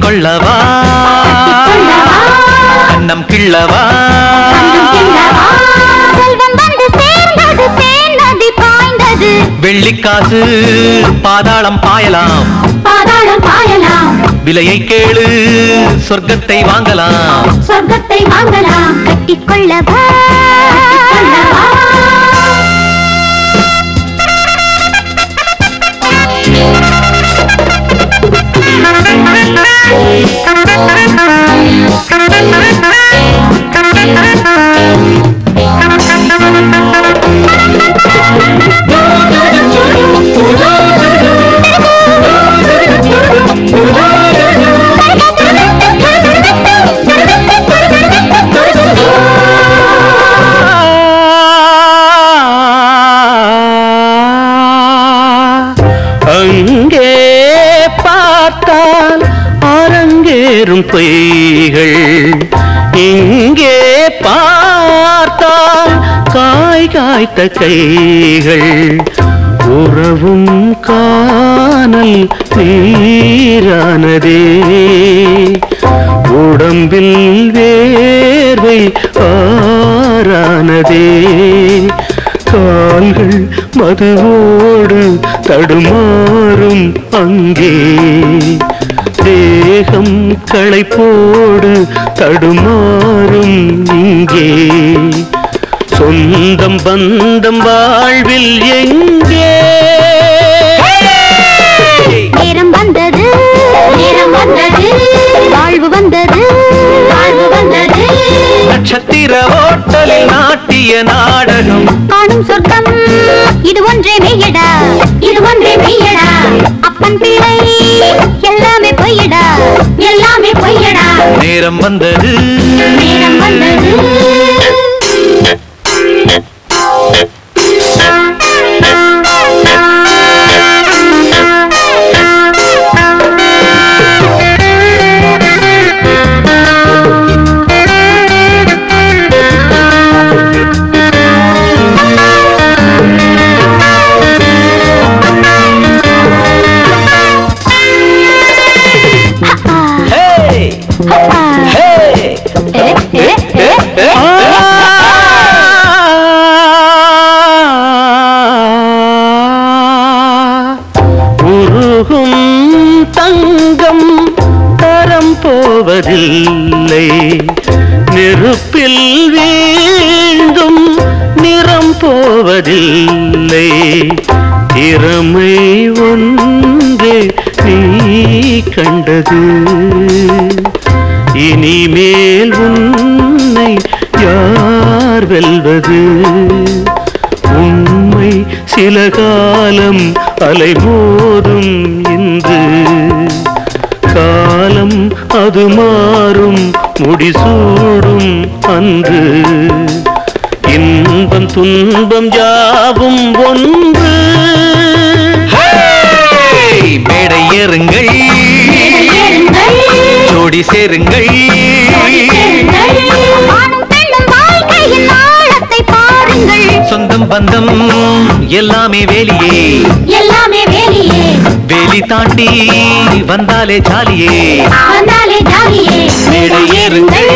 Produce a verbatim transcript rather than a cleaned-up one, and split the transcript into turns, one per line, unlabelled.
கொள்ளவா கண்ணம் கிள்ளவா
செல்வம் வந்து சேர்ந்தது தேன் நதி பாய்ந்தது
வெள்ளிக்காசு பாதாளம் பாயலாம்
பாதாளம் பாயலாம்
விலையை கேளு சொர்க்கத்தை வாங்கலாம்
சொர்க்கத்தை வாங்கலாம் கட்டிக்கொள்ளவா
அங்கே பார்த்தால் அரங்கேறும் பொய்கள் இங்கே பார்த்தால் காய் காய்த்த கைகள் உறவும் காணல் நீரானதே உடம்பில் வேர்வை ஆறானதே கால்கள் மதுவோடு தடுமாறும் அங்கே தேகம் களைப்போடு தடுமாறும் இங்கே சொந்தம் பந்தம் வாழ்வில் எங்கே
நேரம் வந்தது நேரம் வந்தது வாழ்வு வந்தது வாழ்வு வந்தது
நட்சத்திர ஓட்டலில் நாட்டிய நாடகம்
காணும் சொர்க்கம் இது ஒன்றே மெய்யடா இது ஒன்றே மெய்யடா அப்பன் பிள்ளை எல்லாமே பொய்யடா எல்லாமே பொய்யடா
நேரம் வந்தது
நேரம் வந்தது
உருகும் தங்கம் தரம் போவதில்லை நெருப்பில் வீழ்ந்தும் நிறம் போவதில்லை திறமை ஒன்றே நீ கண்டது இனிமேல் உன்னை யார் வெல்வது உண்மை சில காலம் அலைமோதும் இன்று காலம் அது மாறும் முடிசூடும் அன்று இன்பம் துன்பம் யாவும் ஒன்று மேடை ஏறுங்கள் ஜோடி சேருங்கள் சொந்தம் பந்தம் எல்லாமே வேலியே
எல்லாமே வேலியே
வேலி தாண்டி வந்தாலே ஜாலியே
வந்தாலே ஜாலியே
மேடை ஏறுங்கள்